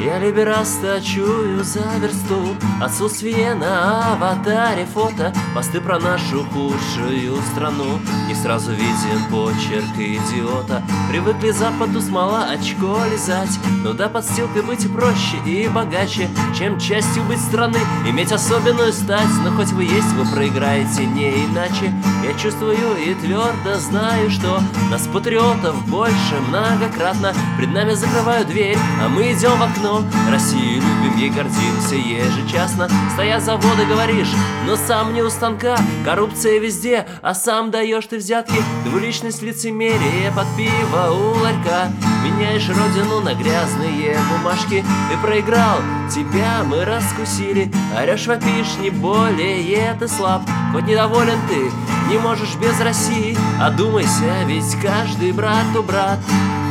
Я либераста чую за версту. Отсутствие на аватаре фото, посты про нашу худшую страну. Не сразу виден почерк идиота. Привыкли западу смола очко лизать, но да подстилкой быть проще и богаче, чем частью быть страны, иметь особенную стать. Но хоть вы есть, вы проиграете не иначе. Я чувствую и твердо знаю, что нас, патриотов, больше многократно. Пред нами закрывают дверь, а мы идем в окно. Россию любим, ей гордимся ежечасно. Стоят заводы, говоришь, но сам не у станка. Коррупция везде, а сам даешь ты взятки. Двуличность, лицемерие под пиво у ларька. Меняешь родину на грязные бумажки. Ты проиграл, тебя мы раскусили. Орешь, вопишь, не более ты слаб. Хоть недоволен ты, не можешь без России. Одумайся, ведь каждый брату брат.